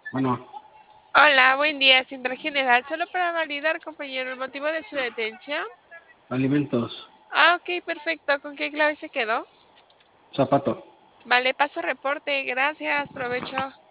Bueno, Hola, buen día, Central General. Solo para validar, compañero, el motivo de su detención. alimentos, Ok, perfecto. ¿Con qué clave se quedó? zapato. Vale, paso reporte. Gracias, provecho.